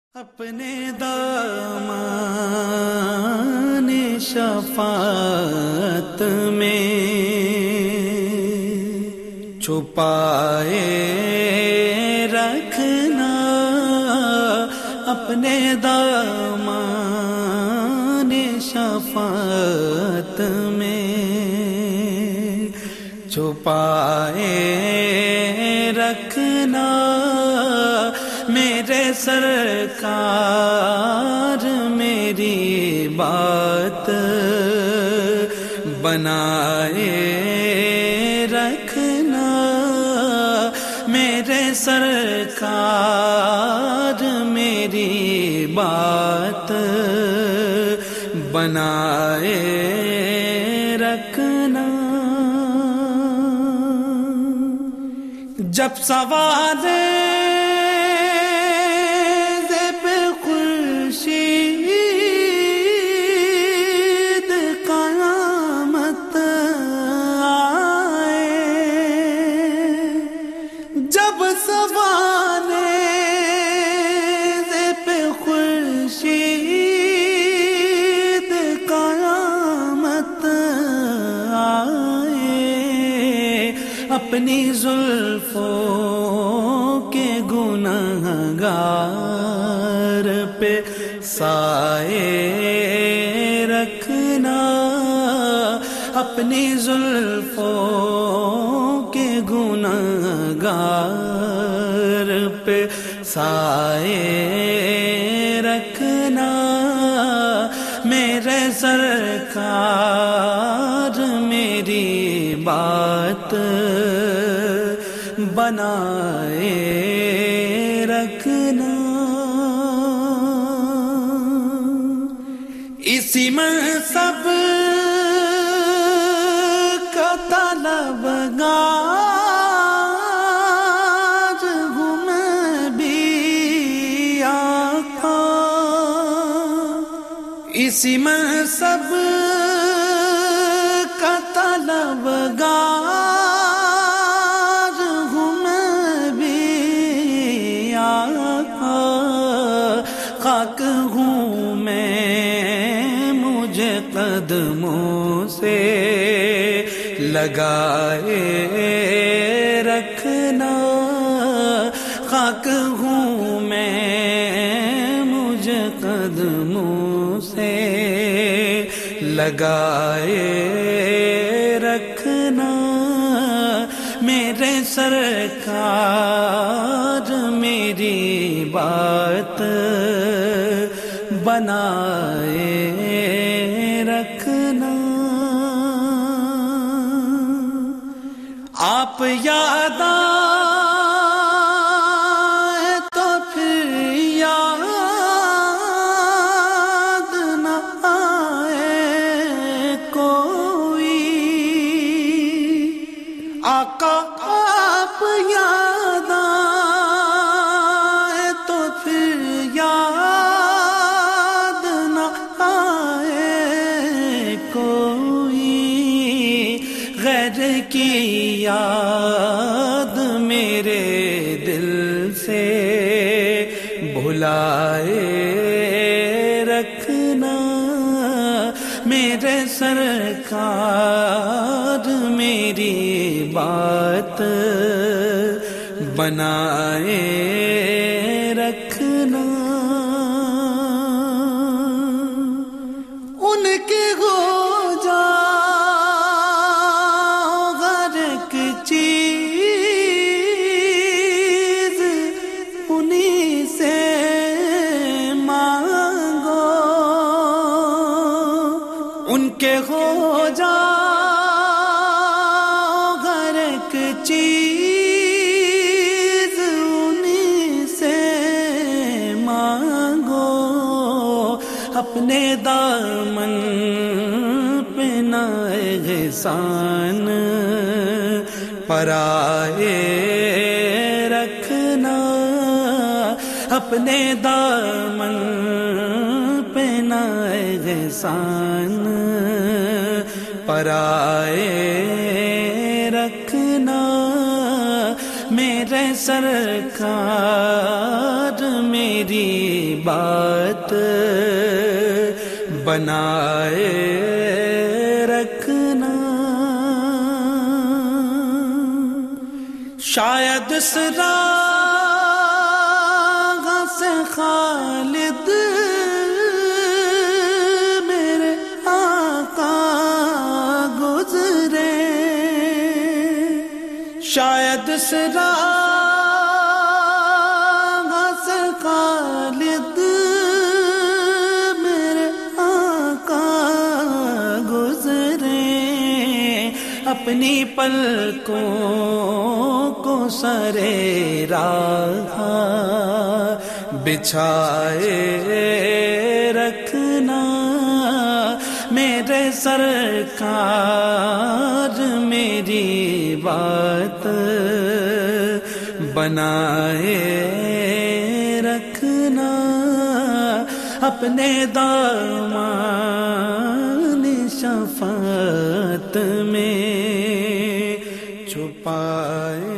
اپنے دامان شفاعت میں چھپائے رکھنا، اپنے دامان شفاعت میں چھپائے رکھنا، میرے سرکار میری بات بنائے رکھنا، میرے سرکار میری بات بنائے رکھنا۔ جب سوال اپنی زلفوں کے گنہگار پہ سائے رکھنا، اپنی زلفوں کے گنہگار پہ سائے رکھنا، میرے سرکار میری بات بنائے رکھنا۔ اسی منصب کا طلبگار ہوں میں بھی آقا، اسی منصب کا طلبگار خاک ہوں میں، مجھے قدموں سے لگائے رکھنا، خاک ہوں میں، مجھے قدموں سے لگائے رکھنا، میرے سرکار میری بات بنائے رکھنا۔ آپ یاد آئے تو پھر یاد نہ آئے کوئی، آقا آپ یاد آئے تو پھر یاد نہ آئے کوئی، غیر کی یاد میرے دل سے بھلائے رکھنا، میرے سرکار میری بات بنائے رکھنا۔ ان کے ہو جاؤ ہر ایک چیز، انہی سے مانگو، ان کے ہو جاؤ ہر ایک چیز، انہی سے مانگو، اپنے دامن پہ نہ احسان پرائے رکھنا، اپنے دامن پہ نہ احسان پرائے رکھنا، میرے سرکار میری میری بات بنائے رکھنا، شاید اس راہ سے خالد میرے آقا گزرے، شاید اس راہ سے خالد میرے آقا گزرے، اپنی پلکوں کو سرے راہ بچھائے رکھنا، میرے سرکار میری بات بنائے رکھنا، اپنے دامان شفاعت میں چھپائے